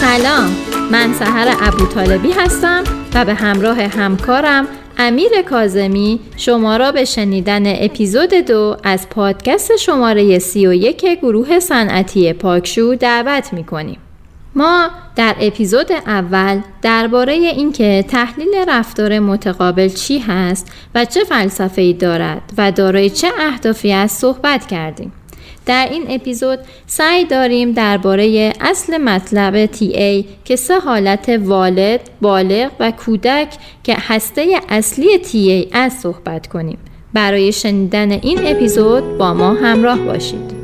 سلام، من سحر ابوطالبی هستم و به همراه همکارم امیر کاظمی شما را به شنیدن اپیزود 2 از پادکست شماره 31 گروه صنعتی پاکشو دعوت می‌کنیم. ما در اپیزود اول درباره اینکه تحلیل رفتار متقابل چی هست و چه فلسفه‌ای دارد و دارای چه اهدافی است صحبت کردیم. در این اپیزود سعی داریم درباره اصل مطلب TA که 3 حالت والد، بالغ و کودک که هسته اصلی TA است صحبت کنیم. برای شنیدن این اپیزود با ما همراه باشید.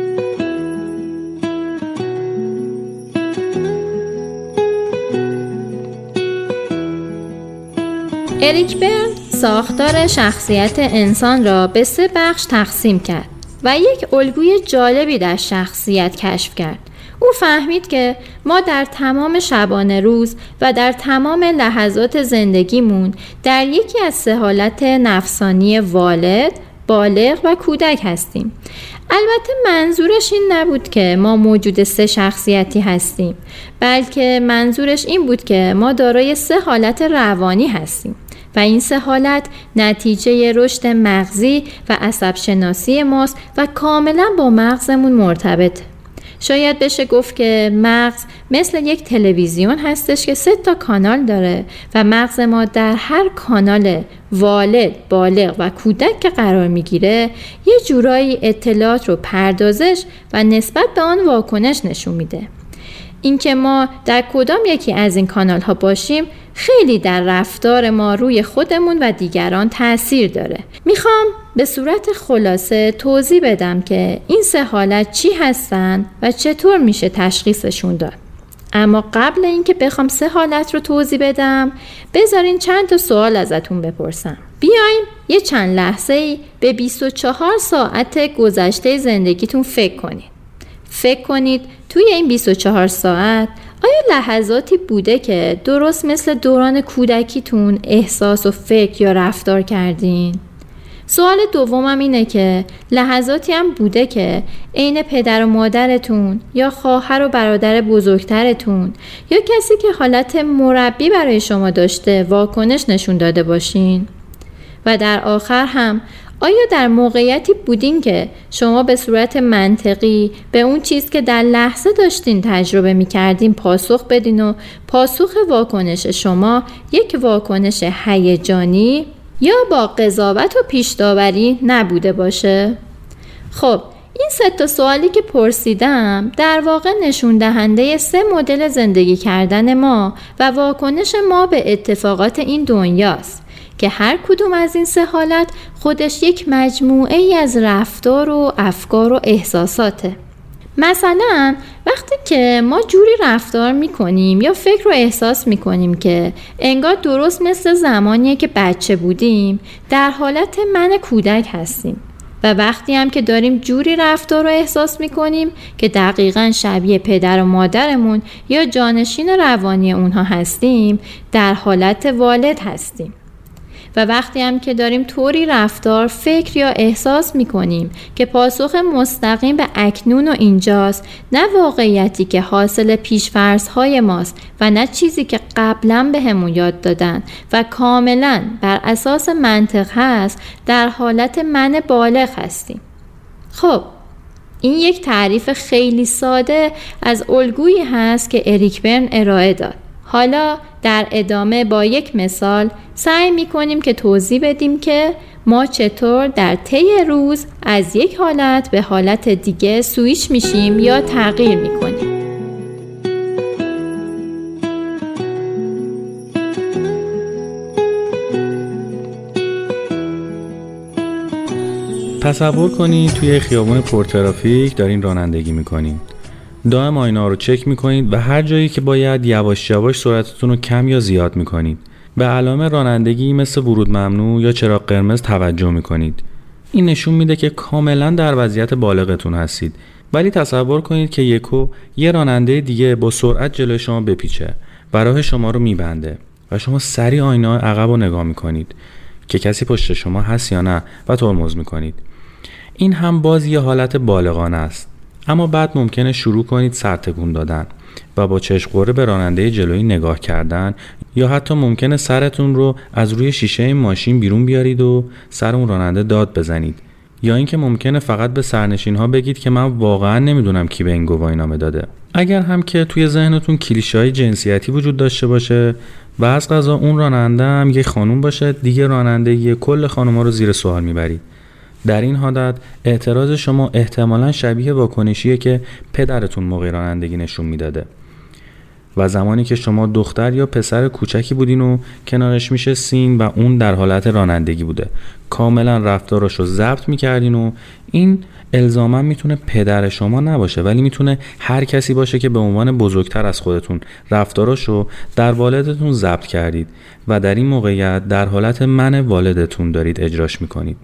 اریک برن ساختار شخصیت انسان را به 3 بخش تقسیم کرد و یک الگوی جالبی در شخصیت کشف کرد. او فهمید که ما در تمام شبانه روز و در تمام لحظات زندگیمون در یکی از 3 حالت نفسانی والد، بالغ و کودک هستیم. البته منظورش این نبود که ما موجود 3 شخصیتی هستیم، بلکه منظورش این بود که ما دارای 3 حالت روانی هستیم و این 3 حالت نتیجه رشد مغزی و عصب شناسی ماست و کاملا با مغزمون مرتبط. شاید بشه گفت که مغز مثل یک تلویزیون هستش که 3 تا کانال داره و مغز ما در هر کانال والد، بالغ و کودک که قرار میگیره یه جورایی اطلاعات رو پردازش و نسبت به آن واکنش نشون میده. اینکه ما در کدام یکی از این کانال ها باشیم خیلی در رفتار ما روی خودمون و دیگران تأثیر داره. میخوام به صورت خلاصه توضیح بدم که این 3 حالت چی هستن و چطور میشه تشخیصشون داد. اما قبل اینکه بخوام 3 حالت رو توضیح بدم، بذارین چند تا سوال ازتون بپرسم. بیاین یه چند لحظه‌ای به 24 ساعت گذشته زندگیتون فکر کنید. فکر کنید توی این 24 ساعت آیا لحظاتی بوده که درست مثل دوران کودکیتون احساس و فکر یا رفتار کردین؟ سوال دومم اینه که لحظاتی هم بوده که عین پدر و مادرتون یا خواهر و برادر بزرگترتون یا کسی که حالت مربی برای شما داشته واکنش نشون داده باشین؟ و در آخر هم آیا در موقعیتی بودین که شما به صورت منطقی به اون چیز که در لحظه داشتین تجربه می‌کردین پاسخ بدین و پاسخ واکنش شما یک واکنش هیجانی یا با قضاوت و پیش‌داوری نبوده باشه؟ خب این 3 تا سوالی که پرسیدم در واقع نشون دهنده 3 مدل زندگی کردن ما و واکنش ما به اتفاقات این دنیاست که هر کدوم از این 3 حالت خودش یک مجموعه ای از رفتار و افکار و احساساته. مثلا وقتی که ما جوری رفتار میکنیم یا فکر و احساس میکنیم که انگار درست مثل زمانیه که بچه بودیم، در حالت من کودک هستیم. و وقتی هم که داریم جوری رفتار و احساس میکنیم که دقیقاً شبیه پدر و مادرمون یا جانشین روانی اونها هستیم، در حالت والد هستیم. و وقتی هم که داریم طوری رفتار، فکر یا احساس میکنیم که پاسخ مستقیم به اکنون و اینجاست، نه واقعیتی که حاصل پیش‌فرض‌های ماست و نه چیزی که قبلا به همون یاد دادن و کاملا بر اساس منطق هست، در حالت من بالغ هستیم. خب این یک تعریف خیلی ساده از الگویی هست که اریک برن ارائه داد. حالا در ادامه با یک مثال سعی می‌کنیم که توضیح بدیم که ما چطور در طی روز از یک حالت به حالت دیگه سویچ میشیم یا تغییر می‌کنیم. تصور کنید توی خیابون پرترافیک دارین رانندگی می‌کنین. دائم آینه‌ها رو چک میکنید و هر جایی که باید یواش یواش سرعتتون رو کم یا زیاد میکنید. به علائم رانندگی مثل ورود ممنوع یا چراغ قرمز توجه میکنید. این نشون میده که کاملا در وضعیت بالغتون هستید. ولی تصور کنید که یه راننده دیگه با سرعت جلوی شما بپیچه و راه شما رو میبنده و شما سریع آینه‌های عقب رو نگاه میکنید که کسی پشت شما هست یا نه و ترمز میکنید. این هم باز یه حالت بالغانه است. اما بعد ممکنه شروع کنید سر تکون دادن و با چشم قره به راننده جلویی نگاه کردن، یا حتی ممکنه سرتون رو از روی شیشه ماشین بیرون بیارید و سر اون راننده داد بزنید، یا اینکه ممکنه فقط به سرنشین‌ها بگید که من واقعا نمیدونم کی به این گواهینامه داده. اگر هم که توی ذهنتون کلیشه‌های جنسیتی وجود داشته باشه و از قضا اون راننده هم یه خانوم باشه، دیگه رانندگی کل خانوما رو زیر سوال میبرید. در این حالت اعتراض شما احتمالاً شبیه واکنشیه که پدرتون موقع رانندگی نشون میداده و زمانی که شما دختر یا پسر کوچکی بودین و کنارش میشستین و اون در حالت رانندگی بوده، کاملا رفتاراشو ضبط میکردین و این الزاما میتونه پدر شما نباشه، ولی میتونه هر کسی باشه که به عنوان بزرگتر از خودتون رفتاراشو در والدتون ضبط کردید و در این موقعیت در حالت من والدتون دارید اجراش میکنید.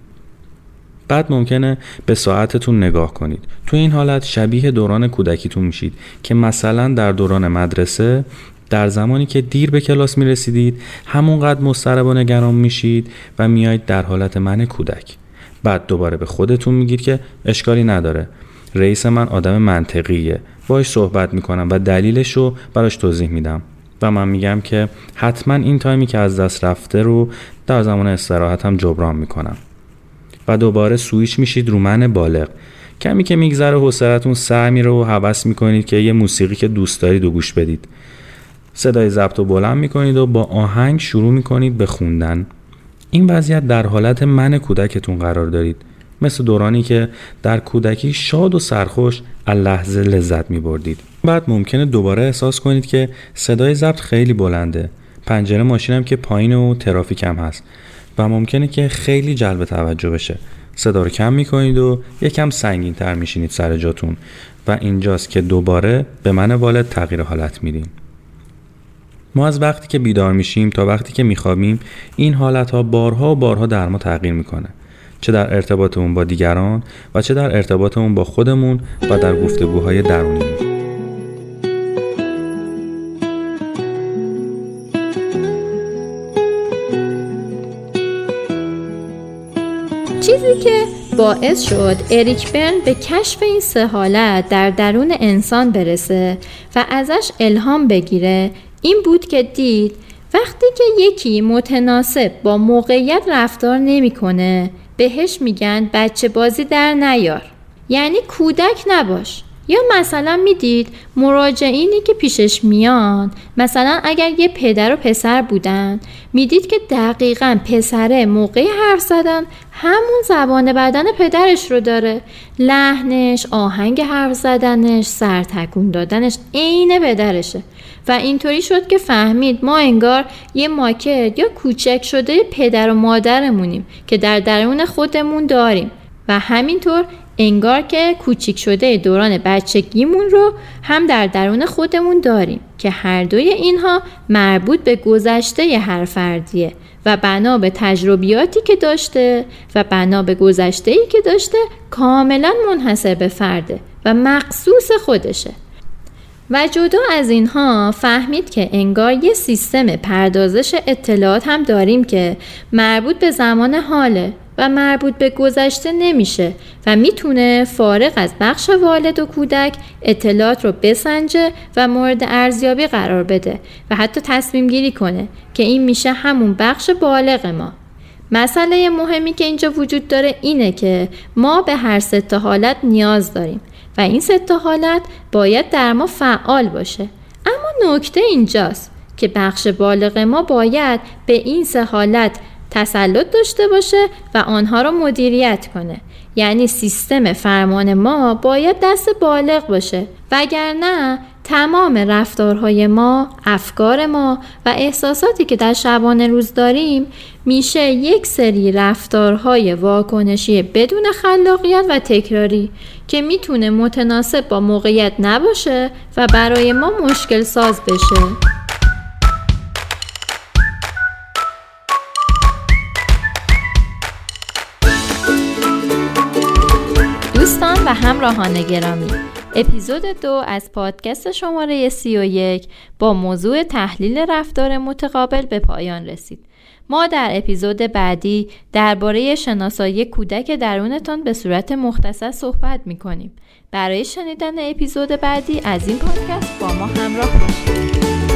بعد ممکنه به ساعتتون نگاه کنید. تو این حالت شبیه دوران کودکیتون میشید که مثلا در دوران مدرسه در زمانی که دیر به کلاس میرسیدید همونقدر مضطرب و نگران میشید و میایید در حالت من کودک. بعد دوباره به خودتون میگید که اشکالی نداره، رئیس من آدم منطقیه، باهاش صحبت میکنم و دلیلشو براش توضیح میدم و من میگم که حتما این تایمی که از دست رفته رو در زمان استراحتم جبران میکنم. و دوباره سویچ میشید رو من بالغ. کمی که میگذره حوصله‌تون سر میره و هوس میکنید که یه موسیقی که دوست دارید و گوش بدید. صدای ضبط رو بلند میکنید و با آهنگ شروع میکنید به خوندن. این وضعیت در حالت من کودکتون قرار دارید، مثل دورانی که در کودکی شاد و سرخوش از لحظه لذت میبردید. بعد ممکنه دوباره احساس کنید که صدای ضبط خیلی بلنده، پنجره ماشینم که پایین و ترافیک هم هست و ممکنه که خیلی جلب توجه بشه. صدا رو کم میکنید و یکم سنگین تر میشینید سر جاتون و اینجاست که دوباره به من والد تغییر حالت میدیم. ما از وقتی که بیدار میشیم تا وقتی که میخوابیم این حالتها بارها و بارها در ما تغییر میکنه، چه در ارتباطمون با دیگران و چه در ارتباطمون با خودمون و در گفتگوهای درونی. چیزی که باعث شد اریک برن به کشف این سه حالت در درون انسان برسه و ازش الهام بگیره این بود که دید وقتی که یکی متناسب با موقعیت رفتار نمی‌کنه بهش میگن بچه بازی در نیار، یعنی کودک نباش. یا مثلا میدید مراجعینی که پیشش میان، مثلا اگر یه پدر و پسر بودن، میدید که دقیقاً پسره موقع حرف زدن همون زبان بدن پدرش رو داره، لحنش، آهنگ حرف زدنش، سر تکون دادنش عین پدرشه و اینطوری شد که فهمید ما انگار یه ماکت یا کوچک شده پدر و مادرمونیم که در درون خودمون داریم و همینطور انگار که کوچیک شده دوران بچگیمون رو هم در درون خودمون داریم که هر دوی اینها مربوط به گذشته هر فردیه و بنا به تجربیاتی که داشته و بنا به گذشته‌ای که داشته کاملا منحصر به فرده و مخصوص خودشه. و جدا از اینها فهمید که انگار یه سیستم پردازش اطلاعات هم داریم که مربوط به زمان حاله و مربوط به گذشته نمیشه و میتونه فارغ از بخش والد و کودک اطلاعات رو بسنجه و مورد ارزیابی قرار بده و حتی تصمیم گیری کنه که این میشه همون بخش بالغ ما. مسئله مهمی که اینجا وجود داره اینه که ما به هر سه تا حالت نیاز داریم و این سه تا حالت باید در ما فعال باشه. اما نکته اینجاست که بخش بالغ ما باید به این سه حالت تسلط داشته باشه و آنها رو مدیریت کنه، یعنی سیستم فرمان ما باید دست بالغ باشه، وگرنه تمام رفتارهای ما، افکار ما و احساساتی که در شبانه روز داریم میشه یک سری رفتارهای واکنشی بدون خلاقیت و تکراری که میتونه متناسب با موقعیت نباشه و برای ما مشکل ساز بشه. دوستان و همراهان گرامی، اپیزود 2 از پادکست شماره 31 با موضوع تحلیل رفتار متقابل به پایان رسید. ما در اپیزود بعدی درباره شناسایی کودک درونتان به صورت مختصر صحبت می‌کنیم. برای شنیدن اپیزود بعدی از این پادکست با ما همراه باشید.